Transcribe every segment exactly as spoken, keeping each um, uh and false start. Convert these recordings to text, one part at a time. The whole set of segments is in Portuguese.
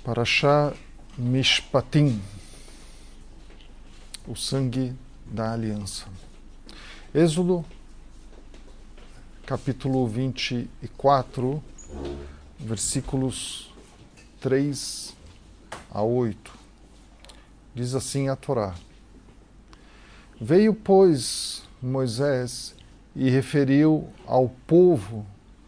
Parashá Mishpatim, o sangue da aliança. Êxodo, capítulo vinte e quatro, versículos três a oito. Diz assim a Torá: Veio, pois, Moisés e referiu ao povo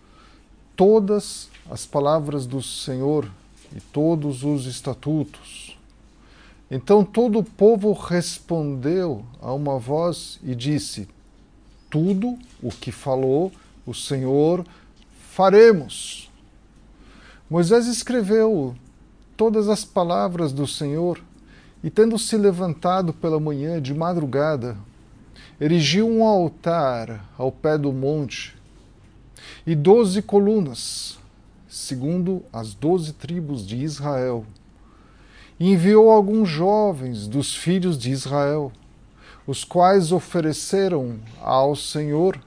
todas as palavras do Senhor e todos os estatutos. Então todo o povo respondeu a uma voz e disse: Tudo o que falou o Senhor faremos. Moisés escreveu todas as palavras do Senhor e, tendo se levantado pela manhã de madrugada, erigiu um altar ao pé do monte e doze colunas, segundo as doze tribos de Israel. E enviou alguns jovens dos filhos de Israel, os quais ofereceram ao Senhor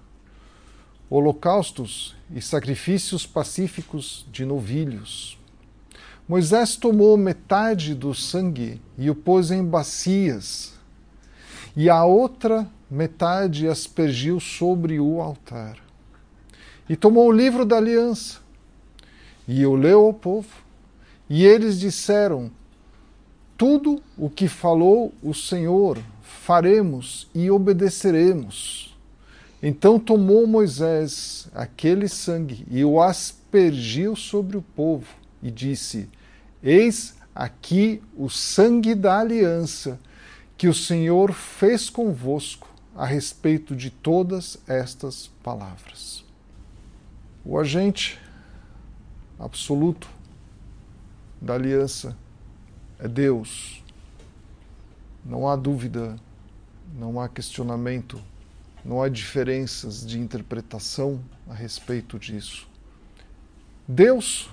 holocaustos e sacrifícios pacíficos de novilhos. Moisés tomou metade do sangue e o pôs em bacias, e a outra metade aspergiu sobre o altar. E tomou o livro da aliança, e o leu ao povo, e eles disseram: Tudo o que falou o Senhor faremos e obedeceremos. Então tomou Moisés aquele sangue e o aspergiu sobre o povo, e disse: Eis aqui o sangue da aliança que o Senhor fez convosco a respeito de todas estas palavras. O agente absoluto da aliança é Deus. Não há dúvida, não há questionamento, não há diferenças de interpretação a respeito disso. Deus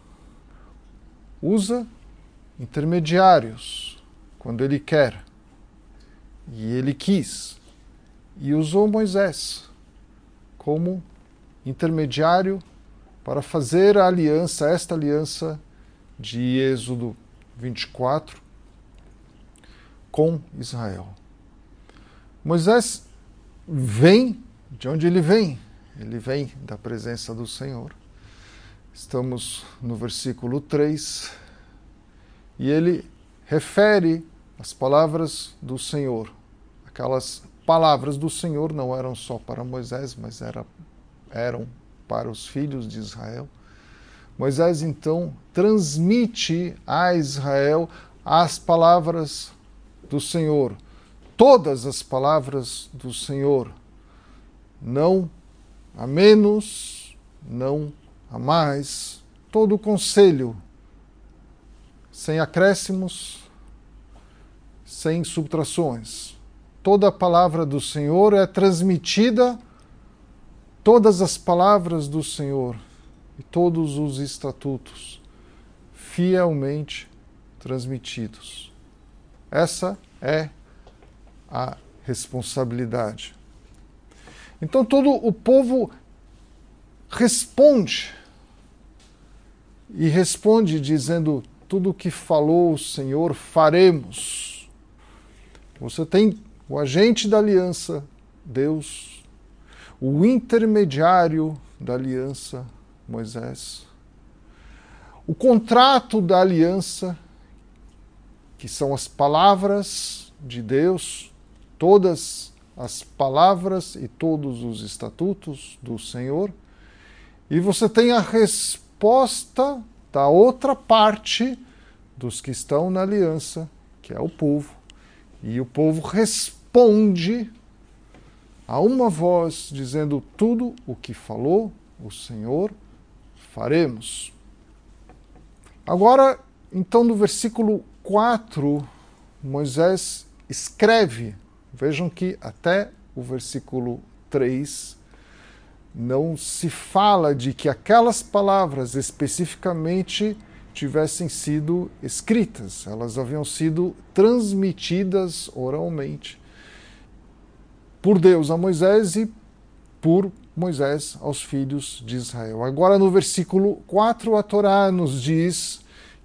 usa intermediários quando Ele quer, e Ele quis, e usou Moisés como intermediário para fazer a aliança, esta aliança de Êxodo vinte e quatro com Israel. Moisés vem, de onde ele vem? Ele vem da presença do Senhor. Estamos no versículo três, e ele refere as palavras do Senhor. Aquelas palavras do Senhor não eram só para Moisés, mas era, eram para os filhos de Israel. Moisés, então, transmite a Israel as palavras do Senhor, todas as palavras do Senhor, não a menos, não a mais, todo o conselho, sem acréscimos, sem subtrações. Toda a palavra do Senhor é transmitida, todas as palavras do Senhor e todos os estatutos fielmente transmitidos. Essa é a responsabilidade. Então todo o povo responde, e responde dizendo: tudo o que falou o Senhor faremos. Você tem o agente da aliança, Deus, o intermediário da aliança, Moisés, o contrato da aliança, que são as palavras de Deus, todas as palavras e todos os estatutos do Senhor, e você tem a resposta da outra parte dos que estão na aliança, que é o povo, e o povo responde a uma voz dizendo: tudo o que falou o Senhor faremos. Agora, então, no versículo quatro, Moisés escreve. Vejam que até o versículo três não se fala de que aquelas palavras especificamente tivessem sido escritas. Elas haviam sido transmitidas oralmente por Deus a Moisés e por Moisés aos filhos de Israel. Agora, no versículo quatro, a Torá nos diz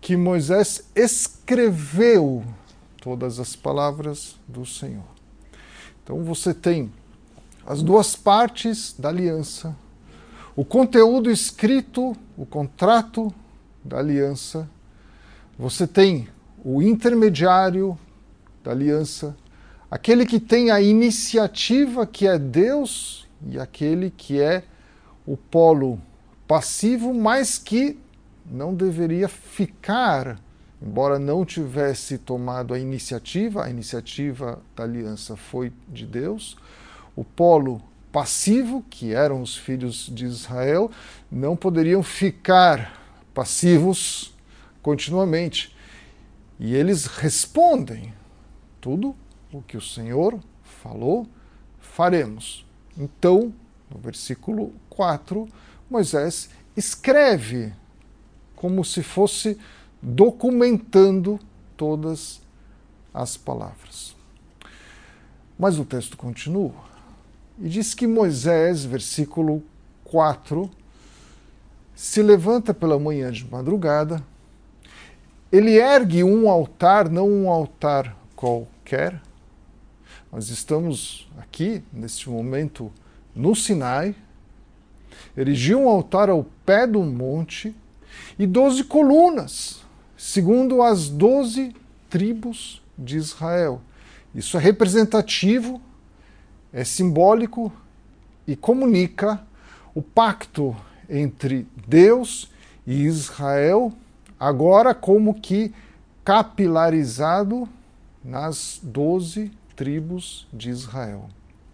que Moisés escreveu todas as palavras do Senhor. Então você tem as duas partes da aliança, o conteúdo escrito, o contrato da aliança, você tem o intermediário da aliança, aquele que tem a iniciativa, que é Deus, e aquele que é o polo passivo, mas que não deveria ficar, embora não tivesse tomado a iniciativa, a iniciativa da aliança foi de Deus, o polo passivo, que eram os filhos de Israel, não poderiam ficar passivos continuamente. E eles respondem: tudo o que o Senhor falou, faremos. Então, no versículo quatro, Moisés escreve como se fosse documentando todas as palavras. Mas o texto continua e diz que Moisés, versículo quatro, se levanta pela manhã de madrugada, ele ergue um altar, não um altar qualquer. Nós estamos aqui, neste momento, no Sinai, erigiu um altar ao pé do monte e doze colunas, segundo as doze tribos de Israel. Isso é representativo, é simbólico e comunica o pacto entre Deus e Israel, agora como que capilarizado nas doze tribos de Israel.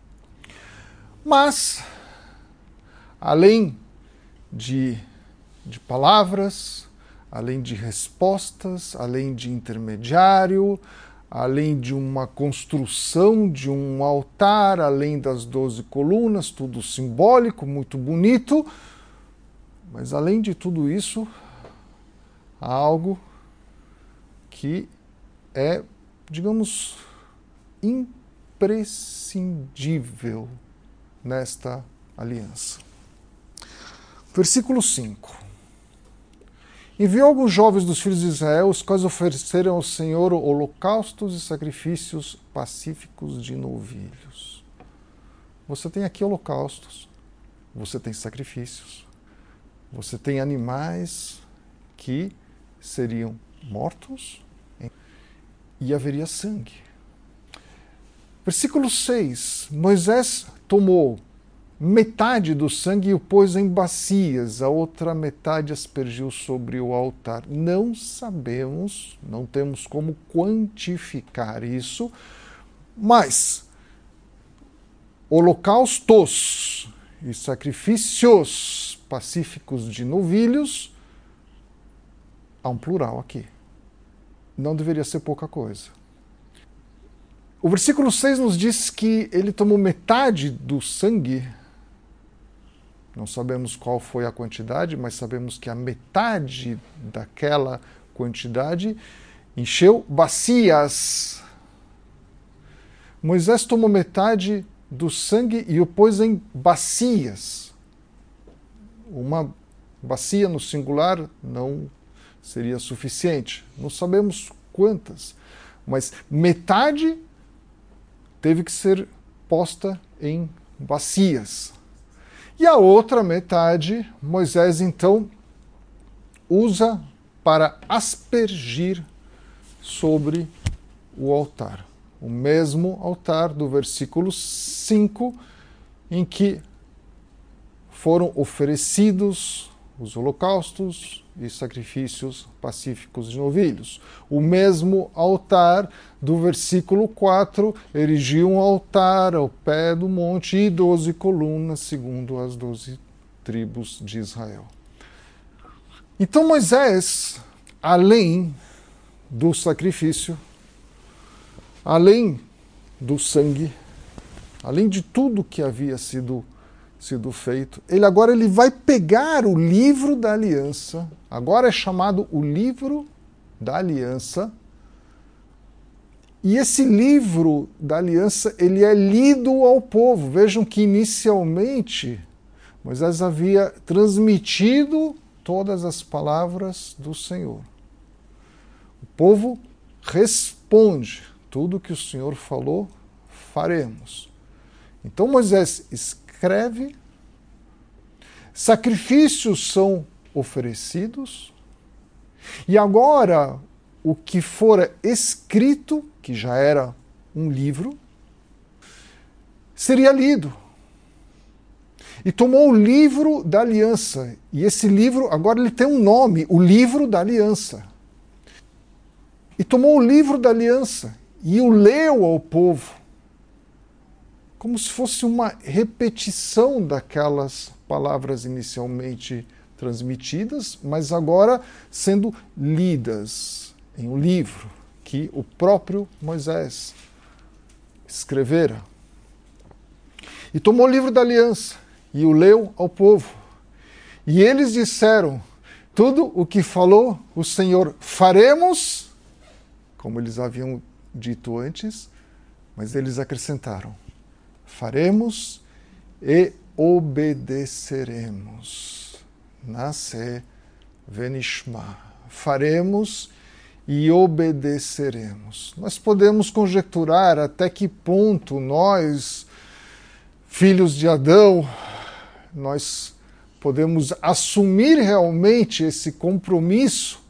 Mas, além de, de palavras, além de respostas, além de intermediário, além de uma construção de um altar, além das doze colunas, tudo simbólico, muito bonito, mas além de tudo isso, há algo que é, digamos, imprescindível nesta aliança. Versículo cinco. Enviou alguns jovens dos filhos de Israel, os quais ofereceram ao Senhor holocaustos e sacrifícios pacíficos de novilhos. Você tem aqui holocaustos, você tem sacrifícios, você tem animais que seriam mortos e haveria sangue. Versículo seis. Moisés tomou metade do sangue e o pôs em bacias, a outra metade aspergiu sobre o altar. Não sabemos, não temos como quantificar isso, mas holocaustos e sacrifícios pacíficos de novilhos, há um plural aqui. Não deveria ser pouca coisa. O versículo seis nos diz que ele tomou metade do sangue. Não sabemos qual foi a quantidade, mas sabemos que a metade daquela quantidade encheu bacias. Moisés tomou metade do sangue e o pôs em bacias. Uma bacia no singular não seria suficiente. Não sabemos quantas, mas metade teve que ser posta em bacias. E a outra metade, Moisés então usa para aspergir sobre o altar. O mesmo altar do versículo cinco, em que foram oferecidos os holocaustos e sacrifícios pacíficos de novilhos. O mesmo altar do versículo quatro erigiu um altar ao pé do monte e doze colunas, segundo as doze tribos de Israel. Então Moisés, além do sacrifício, além do sangue, além de tudo que havia sido sido feito, ele agora ele vai pegar o livro da aliança, agora é chamado o livro da aliança, e esse livro da aliança ele é lido ao povo. Vejam que inicialmente Moisés havia transmitido todas as palavras do Senhor. O povo responde: tudo que o Senhor falou, faremos. Então Moisés escreve, sacrifícios são oferecidos, e agora o que fora escrito, que já era um livro, seria lido. E tomou o livro da aliança. E esse livro, agora ele tem um nome, o livro da aliança. E tomou o livro da aliança e o leu ao povo, como se fosse uma repetição daquelas palavras inicialmente transmitidas, mas agora sendo lidas em um livro que o próprio Moisés escrevera. E tomou o livro da aliança e o leu ao povo. E eles disseram: tudo o que falou o Senhor faremos, como eles haviam dito antes, mas eles acrescentaram: faremos e obedeceremos. Nasce venishma. Faremos e obedeceremos. Nós podemos conjecturar até que ponto nós, filhos de Adão, nós podemos assumir realmente esse compromisso,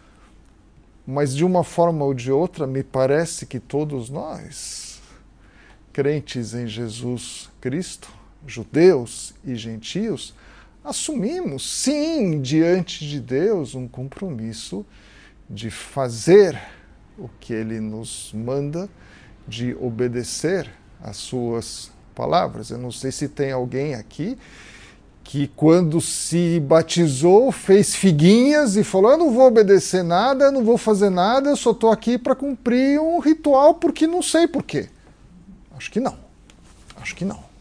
mas de uma forma ou de outra, me parece que todos nós, crentes em Jesus Cristo, judeus e gentios, assumimos, sim, diante de Deus, um compromisso de fazer o que Ele nos manda, de obedecer às suas palavras. Eu não sei se tem alguém aqui que quando se batizou fez figuinhas e falou: eu não vou obedecer nada, eu não vou fazer nada, eu só estou aqui para cumprir um ritual porque não sei porquê. Acho que não. Acho que não.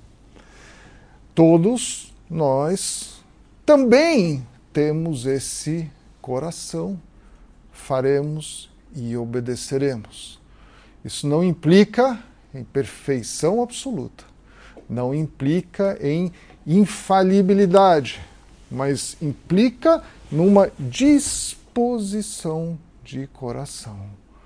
Todos nós também temos esse coração. Faremos e obedeceremos. Isso não implica em perfeição absoluta. Não implica em infalibilidade, mas implica numa disposição de coração.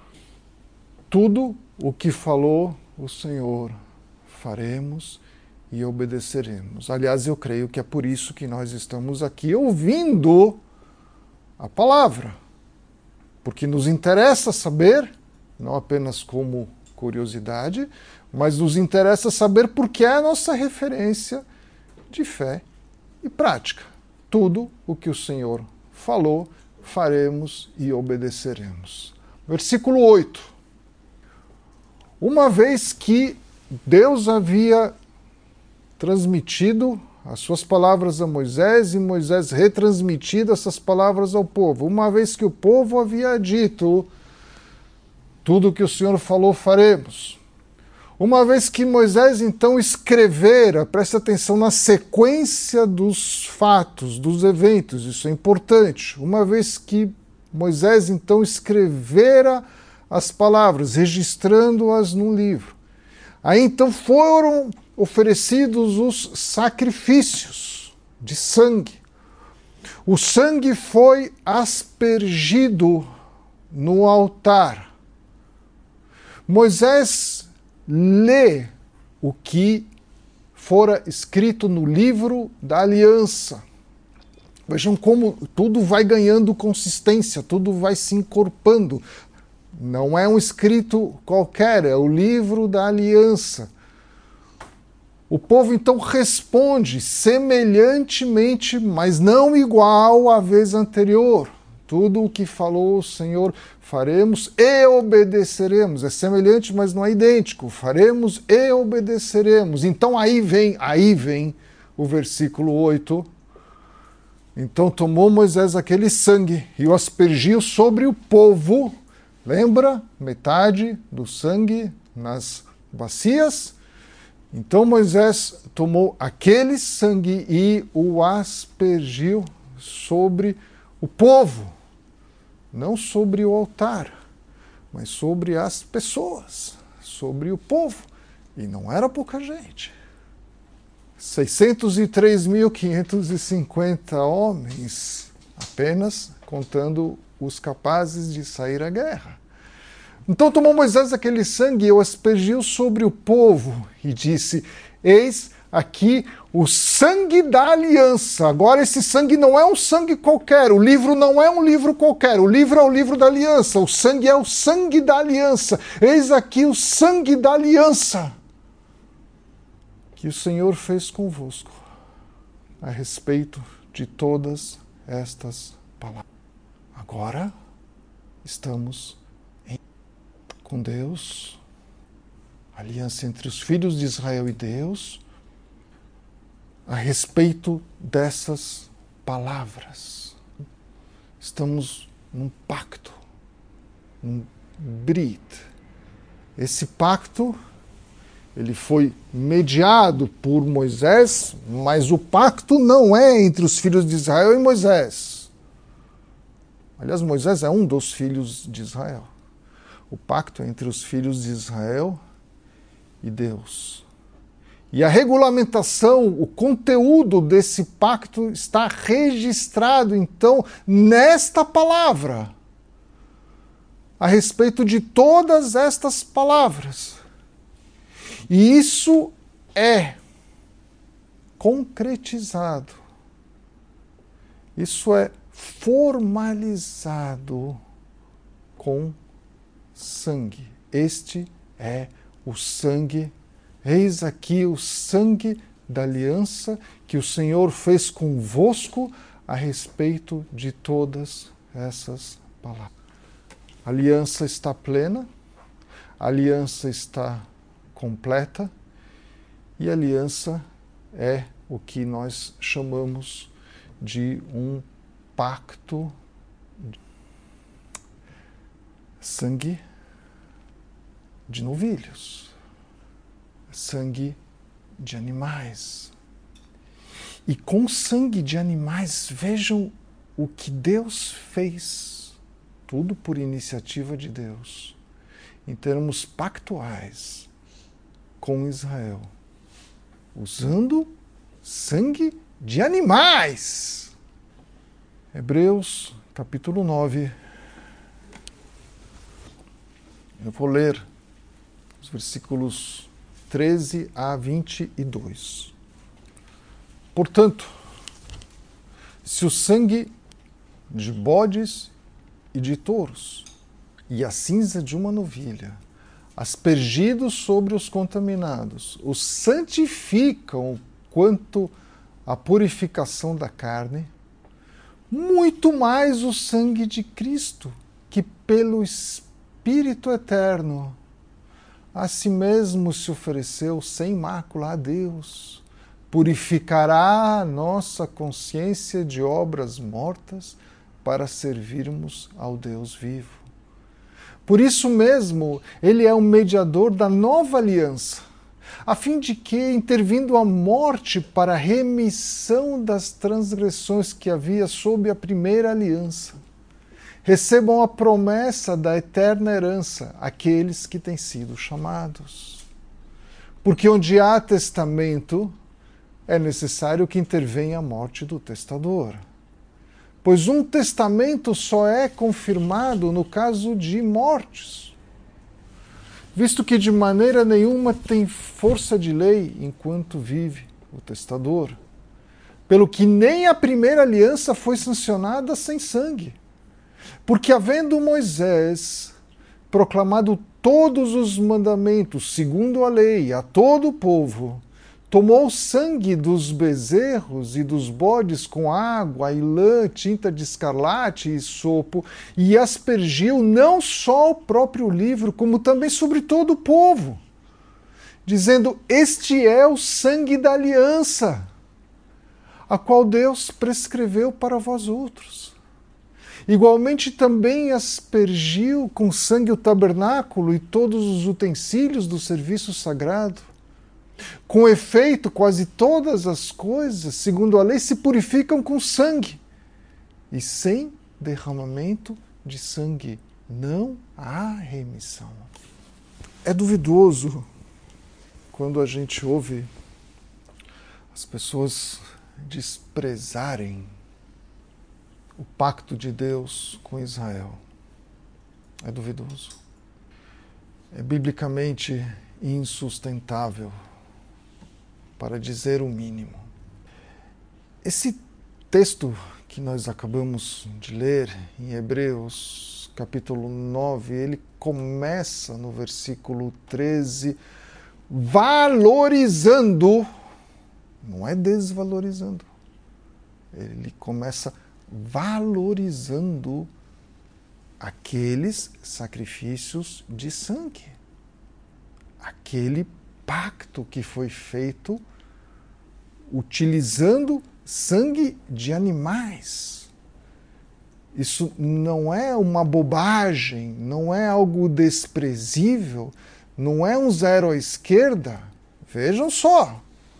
Tudo o que falou o Senhor, faremos e obedeceremos. Aliás, eu creio que é por isso que nós estamos aqui ouvindo a palavra, porque nos interessa saber, não apenas como curiosidade, mas nos interessa saber porque é a nossa referência de fé e prática. Tudo o que o Senhor falou, faremos e obedeceremos. Versículo oito. Uma vez que Deus havia transmitido as suas palavras a Moisés e Moisés retransmitido essas palavras ao povo, uma vez que o povo havia dito: tudo o que o Senhor falou, faremos. Uma vez que Moisés então escrevera, preste atenção na sequência dos fatos, dos eventos, isso é importante. Uma vez que Moisés então escrevera as palavras, registrando-as num livro, aí então foram oferecidos os sacrifícios de sangue. O sangue foi aspergido no altar. Moisés lê o que fora escrito no livro da aliança. Vejam como tudo vai ganhando consistência, tudo vai se encorpando. Não é um escrito qualquer, é o livro da aliança. O povo então responde semelhantemente, mas não igual à vez anterior. Tudo o que falou o Senhor, faremos e obedeceremos. É semelhante, mas não é idêntico. Faremos e obedeceremos. Então aí vem, aí vem o versículo oito. Então tomou Moisés aquele sangue e o aspergiu sobre o povo. Lembra? Metade do sangue nas bacias. Então Moisés tomou aquele sangue e o aspergiu sobre o povo. Não sobre o altar, mas sobre as pessoas, sobre o povo. E não era pouca gente. seiscentos e três mil quinhentos e cinquenta homens, apenas contando os capazes de sair à guerra. Então tomou Moisés aquele sangue e o aspergiu sobre o povo e disse: eis aqui o sangue da aliança. Agora esse sangue não é um sangue qualquer, o livro não é um livro qualquer, o livro é o livro da aliança, o sangue é o sangue da aliança. Eis aqui o sangue da aliança que o Senhor fez convosco a respeito de todas estas palavras. Agora estamos em... com Deus, aliança entre os filhos de Israel e Deus, a respeito dessas palavras. Estamos num pacto, num brit. Esse pacto, ele foi mediado por Moisés, mas o pacto não é entre os filhos de Israel e Moisés. Aliás, Moisés é um dos filhos de Israel. O pacto é entre os filhos de Israel e Deus. E a regulamentação, o conteúdo desse pacto está registrado, então, nesta palavra, a respeito de todas estas palavras. E isso é concretizado, isso é formalizado com sangue. Este é o sangue. Eis aqui o sangue da aliança que o Senhor fez convosco a respeito de todas essas palavras. A aliança está plena, a aliança está completa, e a aliança é o que nós chamamos de um pacto. Sangue de novilhos, sangue de animais. E com sangue de animais, vejam o que Deus fez, tudo por iniciativa de Deus, em termos pactuais com Israel, usando sangue de animais. Hebreus, capítulo nove. Eu vou ler os versículos treze a vinte e dois. Portanto, se o sangue de bodes e de touros e a cinza de uma novilha, aspergidos sobre os contaminados, os santificam quanto à purificação da carne, muito mais o sangue de Cristo, que pelo Espírito Espírito eterno, a si mesmo se ofereceu sem mácula a Deus, purificará a nossa consciência de obras mortas para servirmos ao Deus vivo. Por isso mesmo, ele é o mediador da nova aliança, a fim de que, intervindo a morte para a remissão das transgressões que havia sob a primeira aliança, recebam a promessa da eterna herança aqueles que têm sido chamados. Porque onde há testamento, é necessário que intervenha a morte do testador. Pois um testamento só é confirmado no caso de mortes, visto que de maneira nenhuma tem força de lei enquanto vive o testador, pelo que nem a primeira aliança foi sancionada sem sangue. Porque havendo Moisés proclamado todos os mandamentos segundo a lei a todo o povo, tomou o sangue dos bezerros e dos bodes com água e lã, tinta de escarlate e sopo, e aspergiu não só o próprio livro, como também sobre todo o povo, dizendo: este é o sangue da aliança, a qual Deus prescreveu para vós outros. Igualmente também aspergiu com sangue o tabernáculo e todos os utensílios do serviço sagrado. Com efeito, quase todas as coisas, segundo a lei, se purificam com sangue, e sem derramamento de sangue não há remissão. É duvidoso quando a gente ouve as pessoas desprezarem o pacto de Deus com Israel. É duvidoso. É biblicamente insustentável, para dizer o mínimo. Esse texto que nós acabamos de ler em Hebreus, capítulo nove, ele começa no versículo treze, valorizando, não é desvalorizando, ele começa valorizando aqueles sacrifícios de sangue, aquele pacto que foi feito utilizando sangue de animais. Isso não é uma bobagem, não é algo desprezível, não é um zero à esquerda. Vejam só.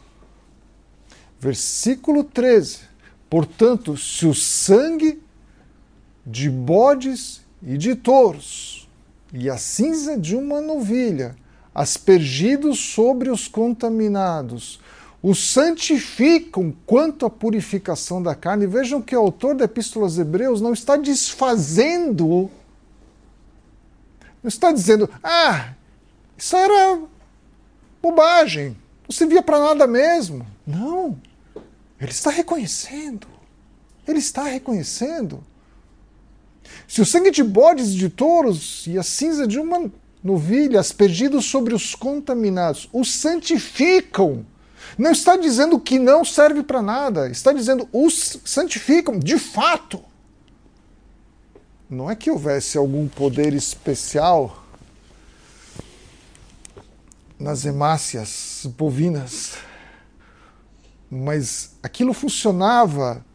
Versículo treze. Portanto, se o sangue de bodes e de touros e a cinza de uma novilha, aspergidos sobre os contaminados, os santificam quanto à purificação da carne. Vejam que o autor da Epístola aos Hebreus não está desfazendo, não está dizendo, ah, isso era bobagem, não servia para nada mesmo. Não, ele está reconhecendo, ele está reconhecendo. Se o sangue de bodes e de touros e a cinza de uma novilha, aspergidos sobre os contaminados, os santificam. Não está dizendo que não serve para nada, está dizendo os santificam, de fato. Não é que houvesse algum poder especial nas hemácias bovinas, mas aquilo funcionava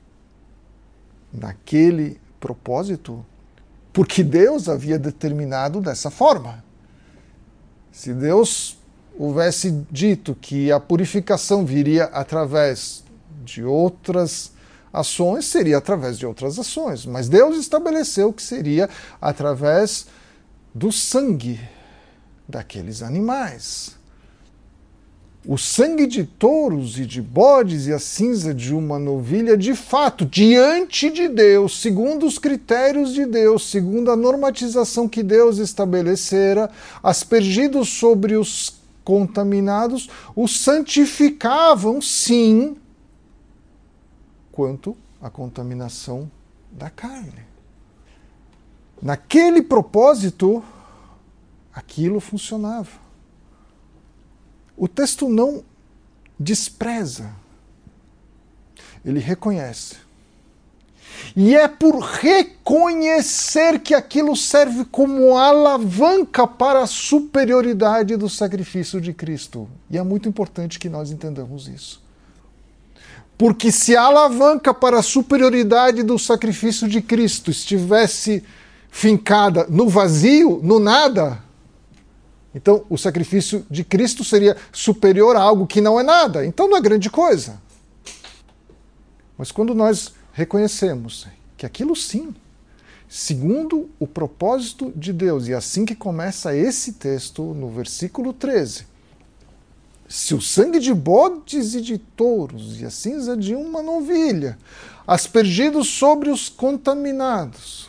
naquele propósito porque Deus havia determinado dessa forma. Se Deus houvesse dito que a purificação viria através de outras ações, seria através de outras ações. Mas Deus estabeleceu que seria através do sangue daqueles animais. O sangue de touros e de bodes e a cinza de uma novilha, de fato, diante de Deus, segundo os critérios de Deus, segundo a normatização que Deus estabelecera, aspergidos sobre os contaminados, os santificavam, sim, quanto à contaminação da carne. Naquele propósito, aquilo funcionava. O texto não despreza, ele reconhece. E é por reconhecer que aquilo serve como alavanca para a superioridade do sacrifício de Cristo. E é muito importante que nós entendamos isso. Porque se a alavanca para a superioridade do sacrifício de Cristo estivesse fincada no vazio, no nada, então o sacrifício de Cristo seria superior a algo que não é nada. Então não é grande coisa. Mas quando nós reconhecemos que aquilo sim, segundo o propósito de Deus, e assim que começa esse texto, no versículo treze, se o sangue de bodes e de touros e a cinza de uma novilha, aspergidos sobre os contaminados,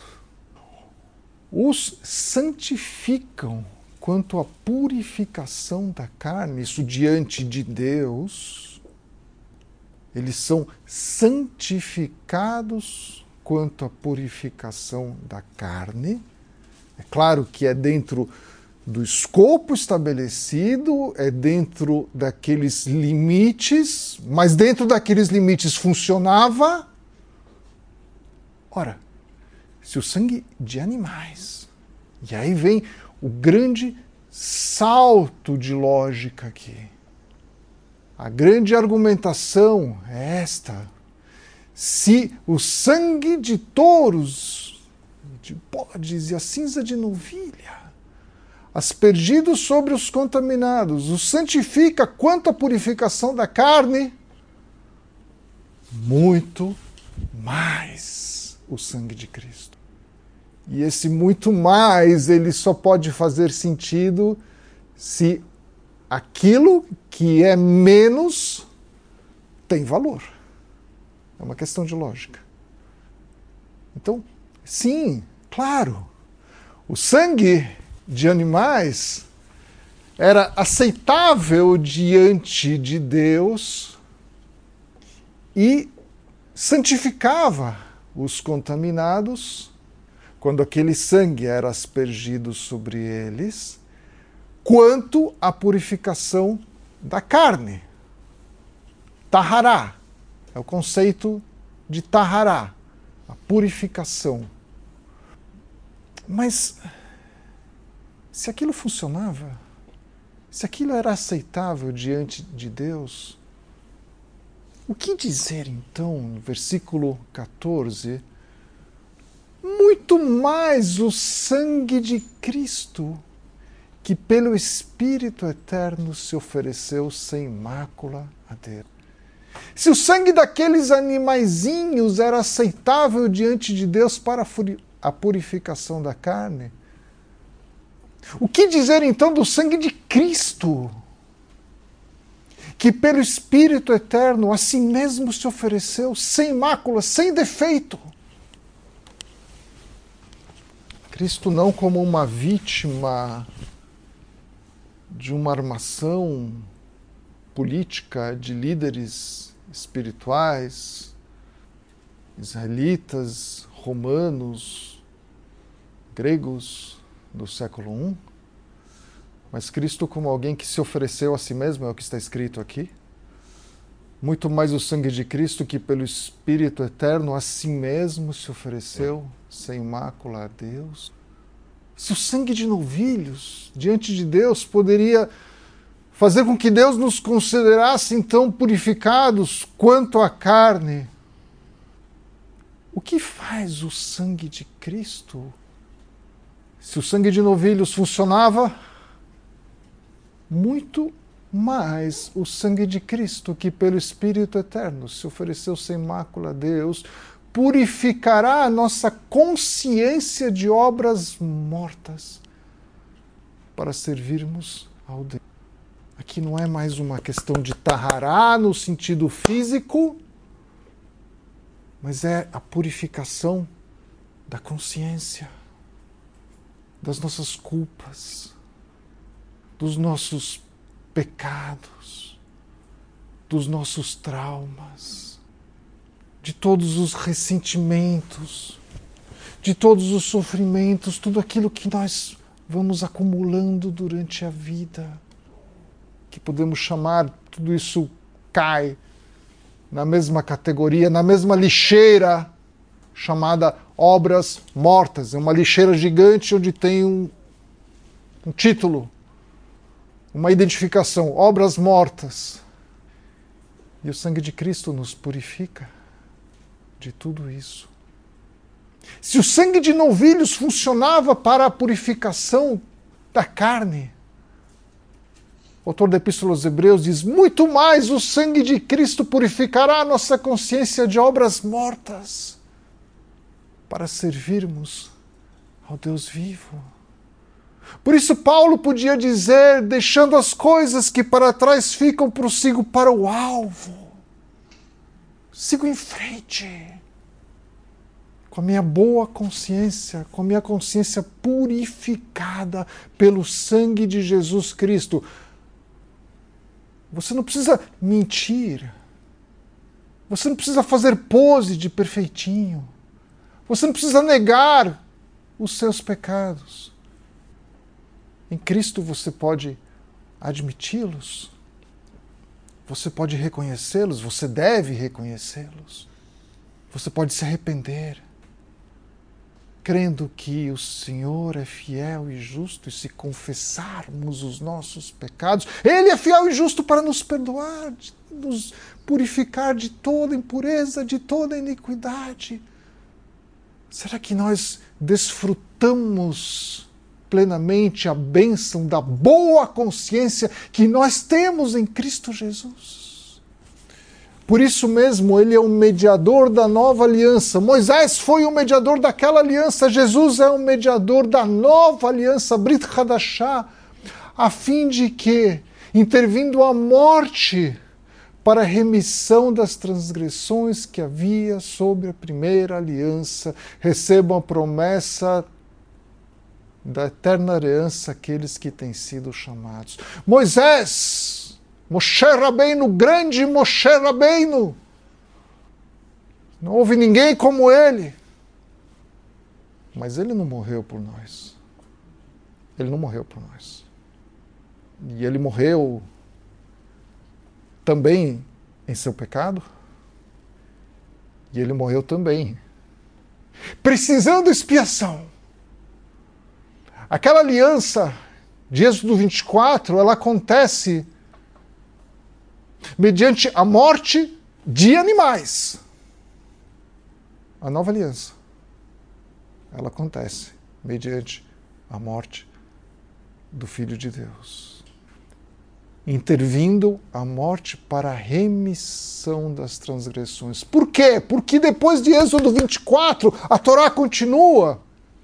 os santificam quanto à purificação da carne, isso diante de Deus, eles são santificados quanto à purificação da carne. É claro que é dentro do escopo estabelecido, é dentro daqueles limites, mas dentro daqueles limites funcionava. Ora, se o sangue de animais, e aí vem o grande salto de lógica aqui. A grande argumentação é esta. Se o sangue de touros, de bodes e a cinza de novilha, aspergidos sobre os contaminados, os santifica quanto à purificação da carne, muito mais o sangue de Cristo. E esse muito mais, ele só pode fazer sentido se aquilo que é menos tem valor. É uma questão de lógica. Então, sim, claro, o sangue de animais era aceitável diante de Deus e santificava os contaminados quando aquele sangue era aspergido sobre eles, quanto à purificação da carne. Tahará é o conceito de tahará, a purificação. Mas se aquilo funcionava, se aquilo era aceitável diante de Deus, o que dizer então, no versículo catorze, muito mais o sangue de Cristo, que pelo Espírito Eterno se ofereceu sem mácula a Deus. Se o sangue daqueles animaizinhos era aceitável diante de Deus para a purificação da carne, o que dizer então do sangue de Cristo, que pelo Espírito Eterno a si mesmo se ofereceu sem mácula, sem defeito? Cristo não como uma vítima de uma armação política de líderes espirituais, israelitas, romanos, gregos do século primeiro, mas Cristo como alguém que se ofereceu a si mesmo, é o que está escrito aqui. Muito mais o sangue de Cristo, que pelo Espírito Eterno a si mesmo se ofereceu sem mácula a Deus. Se o sangue de novilhos diante de Deus poderia fazer com que Deus nos considerasse então purificados quanto à carne, o que faz o sangue de Cristo? Se o sangue de novilhos funcionava, muito mais o sangue de Cristo, que pelo Espírito Eterno se ofereceu sem mácula a Deus, purificará a nossa consciência de obras mortas para servirmos ao Deus. Aqui não é mais uma questão de tahará no sentido físico, mas é a purificação da consciência, das nossas culpas, dos nossos pecados, dos nossos traumas, de todos os ressentimentos, de todos os sofrimentos, tudo aquilo que nós vamos acumulando durante a vida, que podemos chamar, tudo isso cai na mesma categoria, na mesma lixeira chamada obras mortas. É uma lixeira gigante onde tem um, um título, uma identificação, obras mortas. E o sangue de Cristo nos purifica de tudo isso. Se o sangue de novilhos funcionava para a purificação da carne, o autor da Epístola aos Hebreus diz, muito mais o sangue de Cristo purificará a nossa consciência de obras mortas para servirmos ao Deus vivo. Por isso Paulo podia dizer, deixando as coisas que para trás ficam, prossigo para o alvo. Sigo em frente, com a minha boa consciência, com a minha consciência purificada pelo sangue de Jesus Cristo. Você não precisa mentir. Você não precisa fazer pose de perfeitinho. Você não precisa negar os seus pecados. Em Cristo você pode admiti-los. Você pode reconhecê-los. Você deve reconhecê-los. Você pode se arrepender, crendo que o Senhor é fiel e justo, e se confessarmos os nossos pecados, Ele é fiel e justo para nos perdoar, nos purificar de toda impureza, de toda iniquidade. Será que nós desfrutamos plenamente a bênção da boa consciência que nós temos em Cristo Jesus? Por isso mesmo, ele é o mediador da nova aliança. Moisés foi o mediador daquela aliança. Jesus é o mediador da nova aliança, Brit Hadashah, a fim de que, intervindo a morte para a remissão das transgressões que havia sobre a primeira aliança. Recebam a promessa da eterna herança aqueles que têm sido chamados. Moisés, Moshe Rabbeinu, grande Moshe Rabbeinu, não houve ninguém como ele, mas ele não morreu por nós. Ele não morreu por nós. E ele morreu também em seu pecado. E ele morreu também precisando de expiação. Aquela aliança de Êxodo vinte e quatro, ela acontece mediante a morte de animais. A nova aliança, ela acontece mediante a morte do Filho de Deus, intervindo a morte para a remissão das transgressões. Por quê? Porque depois de Êxodo vinte e quatro, a Torá continua.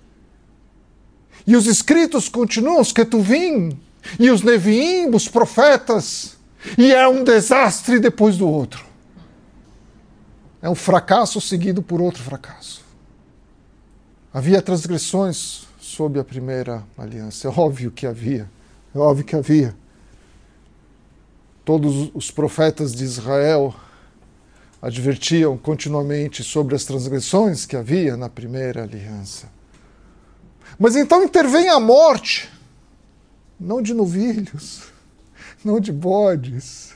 E os escritos continuam, os Ketuvim, e os Neviim, os profetas. E é um desastre depois do outro. É um fracasso seguido por outro fracasso. Havia transgressões sob a primeira aliança. É óbvio que havia. É óbvio que havia. Todos os profetas de Israel advertiam continuamente sobre as transgressões que havia na primeira aliança. Mas então intervém a morte, não de novilhos, não de bodes,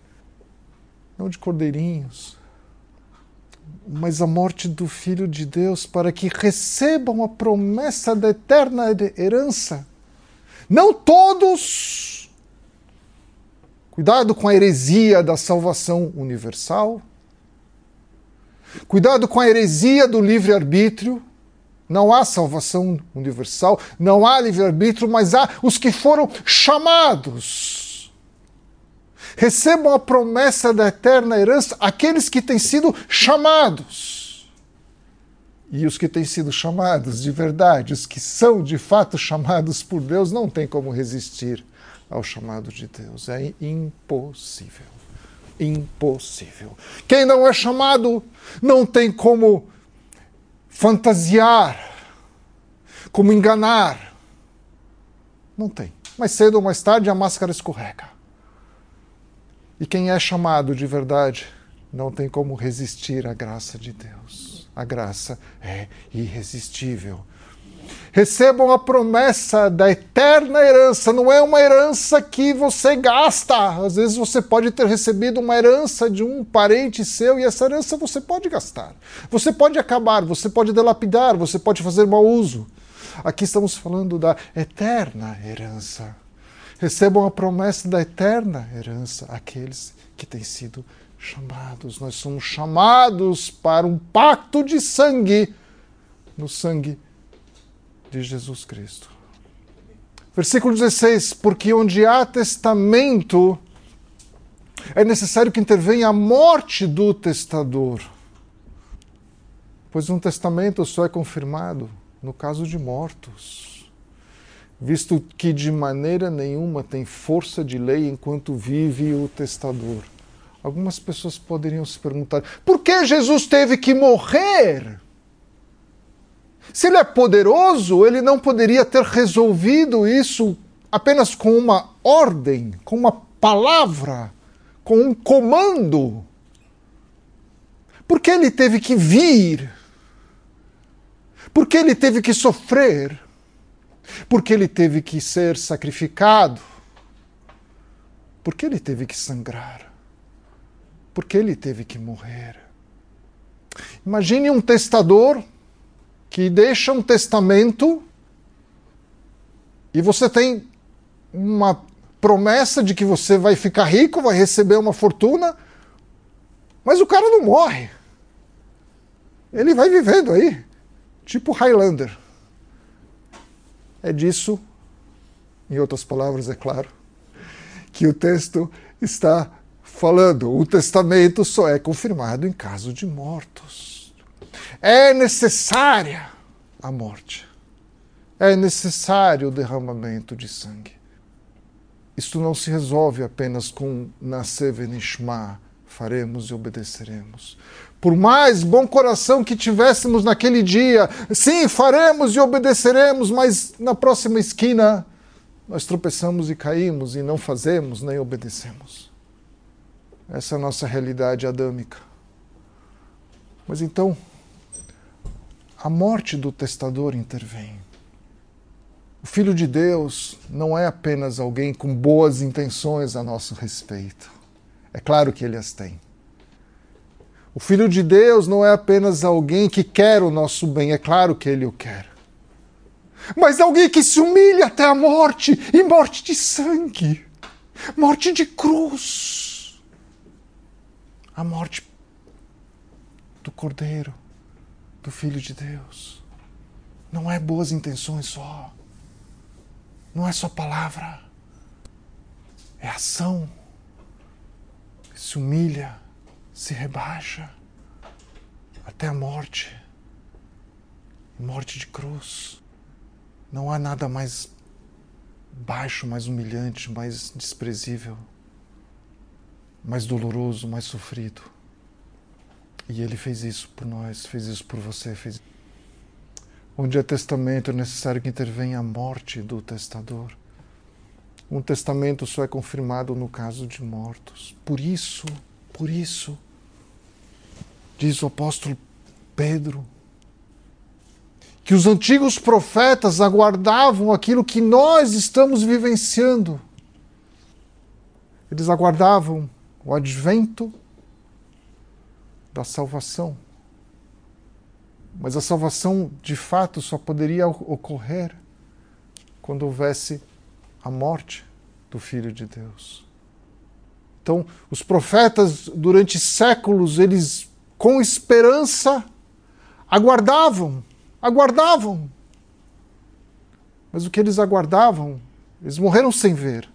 não de cordeirinhos, mas a morte do Filho de Deus para que recebam a promessa da eterna herança. Não todos. Cuidado com a heresia da salvação universal. Cuidado com a heresia do livre-arbítrio. Não há salvação universal, não há livre-arbítrio, mas há os que foram chamados. Recebam a promessa da eterna herança aqueles que têm sido chamados. E os que têm sido chamados de verdade, os que são de fato chamados por Deus, não têm como resistir ao chamado de Deus. É impossível. Impossível. Quem não é chamado não tem como fantasiar, como enganar. Não tem. Mais cedo ou mais tarde a máscara escorrega. E quem é chamado de verdade não tem como resistir à graça de Deus. A graça é irresistível. Recebam a promessa da eterna herança. Não é uma herança que você gasta. Às vezes você pode ter recebido uma herança de um parente seu e essa herança você pode gastar. Você pode acabar, você pode dilapidar, você pode fazer mau uso. Aqui estamos falando da eterna herança. Recebam a promessa da eterna herança aqueles que têm sido chamados. Nós somos chamados para um pacto de sangue no sangue de Jesus Cristo. Versículo dezesseis, porque onde há testamento, é necessário que intervenha a morte do testador, pois um testamento só é confirmado no caso de mortos, visto que de maneira nenhuma tem força de lei enquanto vive o testador. Algumas pessoas poderiam se perguntar, por que Jesus teve que morrer? Se ele é poderoso, ele não poderia ter resolvido isso apenas com uma ordem, com uma palavra, com um comando. Por que ele teve que vir? Por que ele teve que sofrer? Por que ele teve que ser sacrificado? Por que ele teve que sangrar? Por que ele teve que morrer? Imagine um testador que deixa um testamento e você tem uma promessa de que você vai ficar rico, vai receber uma fortuna, mas o cara não morre. Ele vai vivendo aí, tipo Highlander. É disso, em outras palavras, é claro, que o texto está falando. O testamento só é confirmado em caso de mortos. É necessária a morte. É necessário o derramamento de sangue. Isto não se resolve apenas com Naseh Venishma, faremos e obedeceremos. Por mais bom coração que tivéssemos naquele dia, sim, faremos e obedeceremos, mas na próxima esquina nós tropeçamos e caímos e não fazemos nem obedecemos. Essa é a nossa realidade adâmica. Mas então, a morte do testador intervém. O Filho de Deus não é apenas alguém com boas intenções a nosso respeito. É claro que ele as tem. O Filho de Deus não é apenas alguém que quer o nosso bem, é claro que ele o quer. Mas alguém que se humilha até a morte, e morte de sangue, morte de cruz. A morte do Cordeiro, do Filho de Deus. Não é boas intenções só. Não é só palavra. É ação. Se humilha, se rebaixa até a morte. Morte de cruz. Não há nada mais baixo, mais humilhante, mais desprezível, mais doloroso, mais sofrido. E ele fez isso por nós, fez isso por você. Fez... Onde é testamento, é necessário que intervenha a morte do testador. Um testamento só é confirmado no caso de mortos. Por isso, por isso, diz o apóstolo Pedro, que os antigos profetas aguardavam aquilo que nós estamos vivenciando. Eles aguardavam o advento da salvação. Mas a salvação, de fato, só poderia ocorrer quando houvesse a morte do Filho de Deus. Então, os profetas, durante séculos, eles, com esperança, aguardavam, aguardavam. Mas o que eles aguardavam, eles morreram sem ver.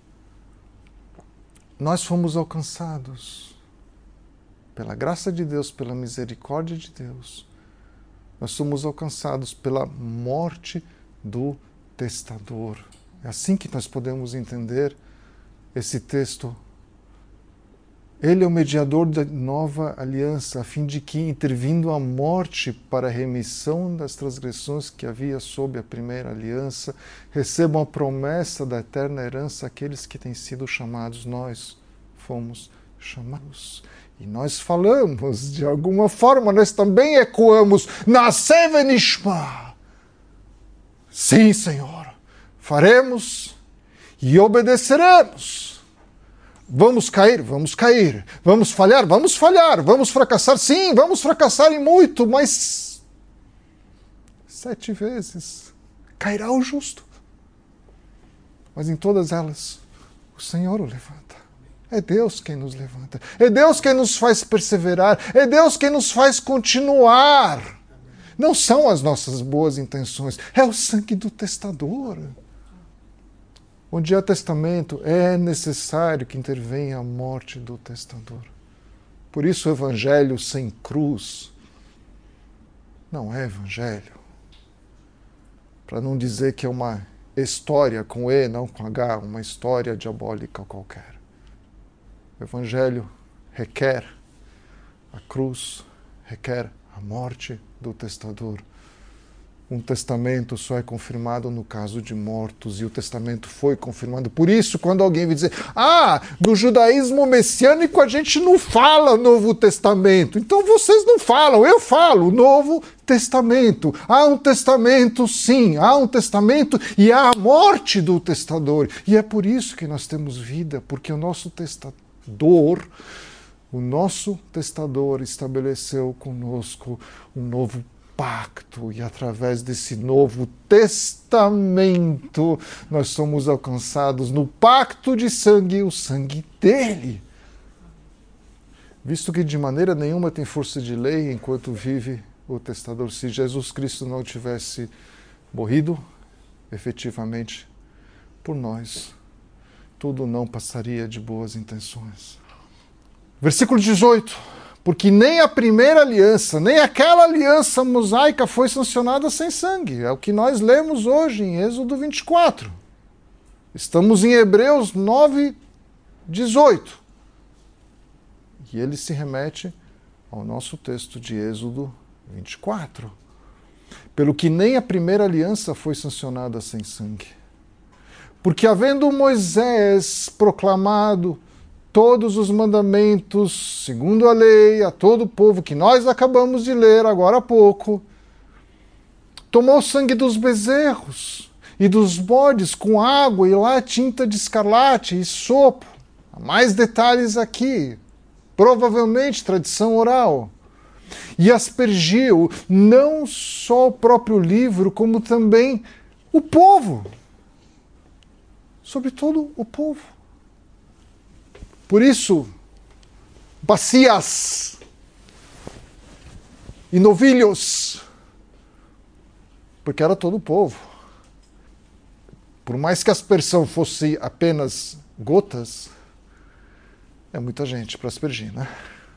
Nós fomos alcançados pela graça de Deus, pela misericórdia de Deus. Nós somos alcançados pela morte do testador. É assim que nós podemos entender esse texto. Ele é o mediador da nova aliança, a fim de que, intervindo a morte para a remissão das transgressões que havia sob a primeira aliança, recebam a promessa da eterna herança aqueles que têm sido chamados. Nós fomos chamados. E nós falamos, de alguma forma, nós também ecoamos, Nasce venishma. Sim, Senhor, faremos e obedeceremos. Vamos cair, vamos cair. Vamos falhar, vamos falhar. Vamos fracassar, sim, vamos fracassar em muito, mas sete vezes cairá o justo. Mas em todas elas, o Senhor o levanta. É Deus quem nos levanta. É Deus quem nos faz perseverar. É Deus quem nos faz continuar. Não são as nossas boas intenções. É o sangue do testador. Onde há testamento, é necessário que intervenha a morte do testador. Por isso o evangelho sem cruz não é evangelho. Para não dizer que é uma história com E, não com H, uma história diabólica qualquer. O evangelho requer a cruz, requer a morte do testador. Um testamento só é confirmado no caso de mortos, e o testamento foi confirmado. Por isso, quando alguém vem dizer, ah, no judaísmo messiânico a gente não fala Novo Testamento. Então vocês não falam, eu falo Novo Testamento. Há um testamento, sim, há um testamento e há a morte do testador. E é por isso que nós temos vida, porque o nosso testador, o nosso testador estabeleceu conosco um novo pacto, e através desse novo testamento nós somos alcançados no pacto de sangue, o sangue dele. Visto que de maneira nenhuma tem força de lei enquanto vive o testador. Se Jesus Cristo não tivesse morrido efetivamente por nós, tudo não passaria de boas intenções. Versículo dezoito. Porque nem a primeira aliança, nem aquela aliança mosaica foi sancionada sem sangue. É o que nós lemos hoje em Êxodo vinte e quatro. Estamos em Hebreus nove, dezoito. E ele se remete ao nosso texto de Êxodo vinte e quatro. Pelo que nem a primeira aliança foi sancionada sem sangue. Porque havendo Moisés proclamado todos os mandamentos, segundo a lei, a todo o povo, que nós acabamos de ler agora há pouco, tomou o sangue dos bezerros e dos bodes com água e lá tinta de escarlate e sopo. Há mais detalhes aqui, provavelmente tradição oral. E aspergiu não só o próprio livro, como também o povo. Sobre todo o povo. Por isso, bacias e novilhos, porque era todo o povo. Por mais que a aspersão fosse apenas gotas, é muita gente para aspergir, né?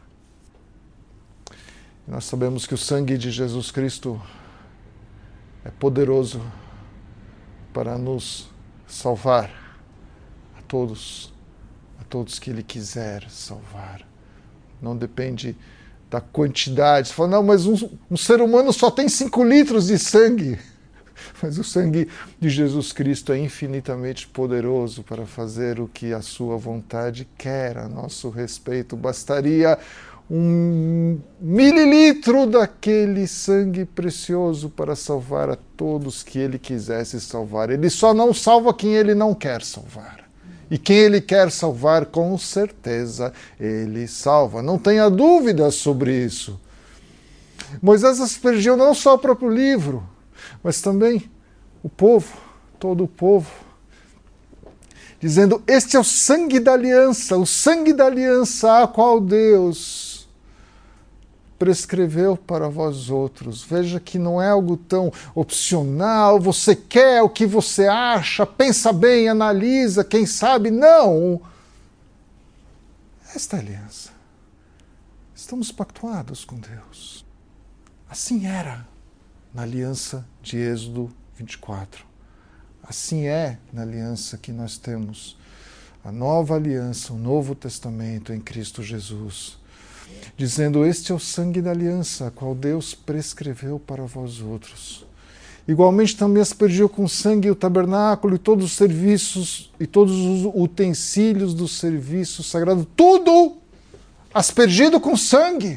E nós sabemos que o sangue de Jesus Cristo é poderoso para nos salvar a todos, a todos que Ele quiser salvar. Não depende da quantidade. Você fala, não, mas um, um ser humano só tem cinco litros de sangue. Mas o sangue de Jesus Cristo é infinitamente poderoso para fazer o que a sua vontade quer a nosso respeito. Bastaria um mililitro daquele sangue precioso para salvar a todos que ele quisesse salvar. Ele só não salva quem ele não quer salvar. E quem ele quer salvar, com certeza, ele salva. Não tenha dúvidas sobre isso. Moisés aspergiu não só o próprio livro, mas também o povo, todo o povo, dizendo, este é o sangue da aliança, o sangue da aliança a qual Deus prescreveu para vós outros. Veja que não é algo tão opcional, você quer o que você acha, pensa bem, analisa, quem sabe, não. Esta é a aliança. Estamos pactuados com Deus. Assim era na aliança de Êxodo vinte e quatro. Assim é na aliança que nós temos, a nova aliança, o Novo Testamento em Cristo Jesus, dizendo, este é o sangue da aliança, a qual Deus prescreveu para vós outros. Igualmente também aspergiu com sangue o tabernáculo e todos os serviços e todos os utensílios do serviço sagrado, tudo aspergido com sangue.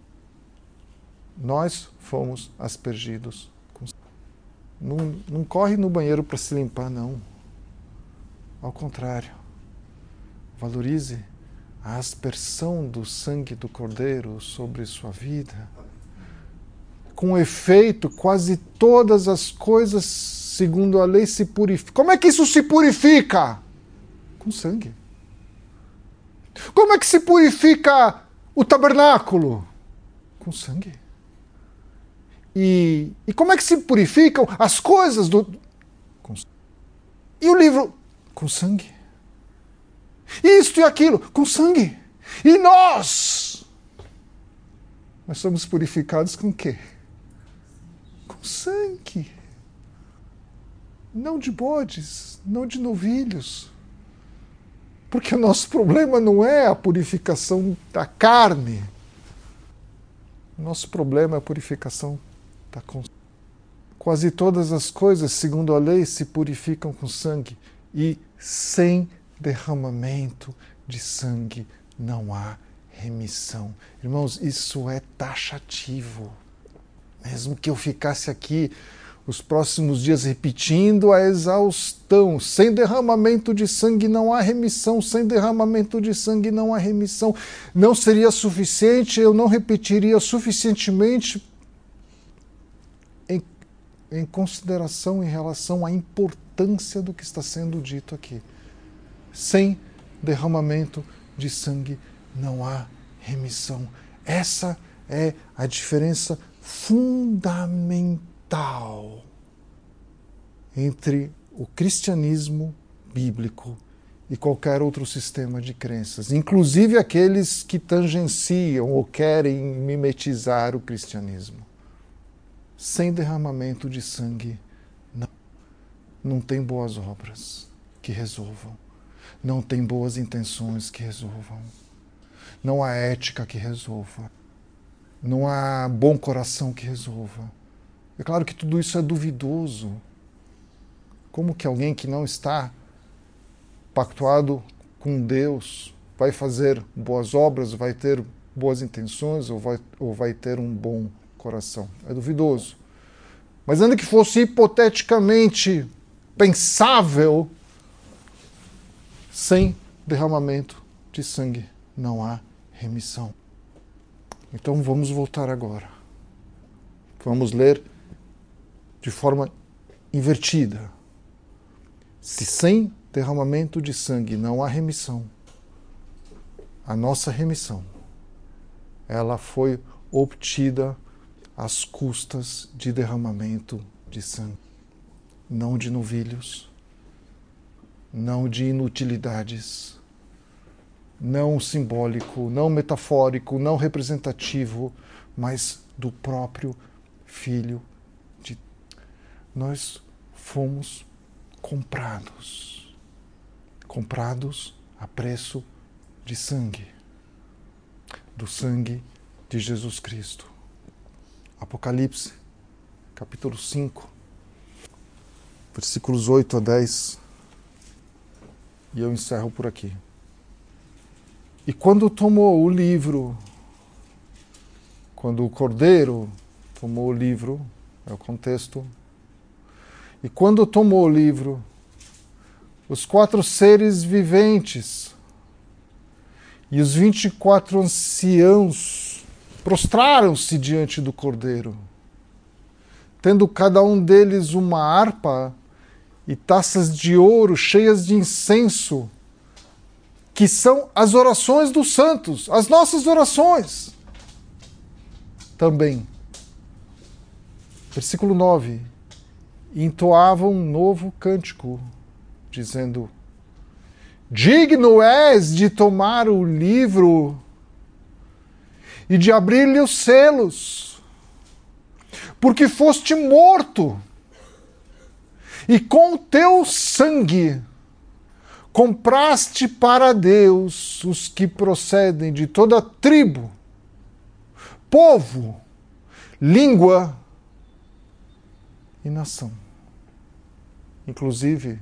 Nós fomos aspergidos com sangue. Não, não corre no banheiro para se limpar, não. Ao contrário, valorize a aspersão do sangue do Cordeiro sobre sua vida. Com efeito, quase todas as coisas, segundo a lei, se purificam. Como é que isso se purifica? Com sangue. Como é que se purifica o tabernáculo? Com sangue. E, e como é que se purificam as coisas do... Com sangue. E o livro? Com sangue. Isto e aquilo, com sangue. E nós? Nós somos purificados com o quê? Com sangue. Não de bodes, não de novilhos. Porque o nosso problema não é a purificação da carne. O nosso problema é a purificação da consciência. Quase todas as coisas, segundo a lei, se purificam com sangue. E sem derramamento de sangue não há remissão. Irmãos, isso é taxativo. Mesmo que eu ficasse aqui os próximos dias repetindo a exaustão, sem derramamento de sangue não há remissão, sem derramamento de sangue não há remissão, não seria suficiente, eu não repetiria suficientemente em, em consideração em relação à importância do que está sendo dito aqui. Sem derramamento de sangue não há remissão. Essa é a diferença fundamental entre o cristianismo bíblico e qualquer outro sistema de crenças, inclusive aqueles que tangenciam ou querem mimetizar o cristianismo. Sem derramamento de sangue não, não tem boas obras que resolvam. Não tem boas intenções que resolvam. Não há ética que resolva. Não há bom coração que resolva. É claro que tudo isso é duvidoso. Como que alguém que não está pactuado com Deus vai fazer boas obras, vai ter boas intenções ou vai, ou vai ter um bom coração? É duvidoso. Mas ainda que fosse hipoteticamente pensável, sem derramamento de sangue não há remissão. Então vamos voltar agora. Vamos ler de forma invertida. Se sem derramamento de sangue não há remissão, a nossa remissão, ela foi obtida às custas de derramamento de sangue. Não de novilhos, não de inutilidades, não simbólico, não metafórico, não representativo, mas do próprio Filho de Deus. Nós fomos comprados, comprados a preço de sangue, do sangue de Jesus Cristo. Apocalipse, capítulo cinco, versículos oito a dez, e eu encerro por aqui. E quando tomou o livro, quando o Cordeiro tomou o livro, é o contexto, e quando tomou o livro, os quatro seres viventes e os vinte e quatro anciãos prostraram-se diante do Cordeiro, tendo cada um deles uma harpa e taças de ouro cheias de incenso, que são as orações dos santos, as nossas orações. Também, versículo nove, entoavam um novo cântico, dizendo: digno és de tomar o livro e de abrir-lhe os selos, porque foste morto, e com o teu sangue compraste para Deus os que procedem de toda tribo, povo, língua e nação, inclusive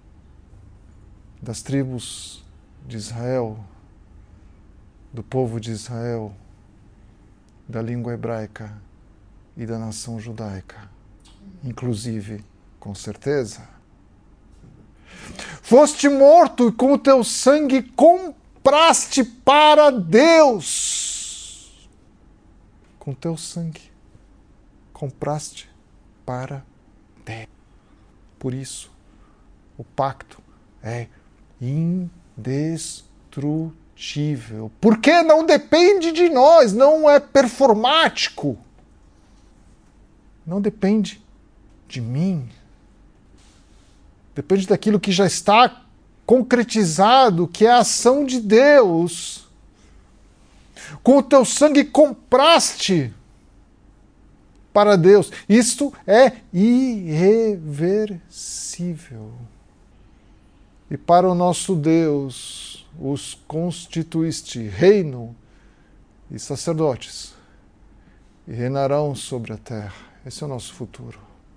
das tribos de Israel, do povo de Israel, da língua hebraica e da nação judaica, inclusive, com certeza. Foste morto e com o teu sangue compraste para Deus. Com teu sangue compraste para Deus. Por isso, o pacto é indestrutível. Porque não depende de nós, não é performático. Não depende de mim. Depende daquilo que já está concretizado, que é a ação de Deus. Com o teu sangue compraste para Deus. Isto é irreversível. E para o nosso Deus, os constituíste reino e sacerdotes, e reinarão sobre a terra. Esse é o nosso futuro.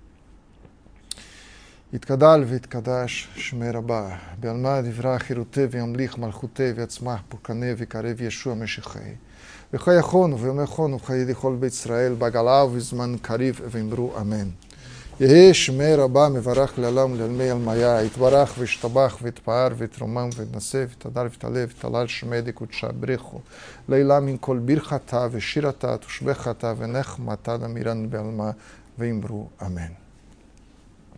יתגדל ויתקדש שמי רבה, בעלמא דברה חירותי וימליך מלכותי ויצמח פורקני ויקרב ישוע משיחי. וחי יכונו ויומכונו וחיי לכל בית ישראל בגלה ובזמן קריב ואמרו אמן. יהי שמי רבה מברך לעולם ולעלמי עלמיה, יתברך וישתבח ויתפאר ויתרומם ויתנשא ויתהדר ויתעלה ויתהלל שמי דקודשה בריחו. לילה מן כל ברכתה ושירתה תושבחתה ונחמתה נמירן בעלמא ואמרו אמן.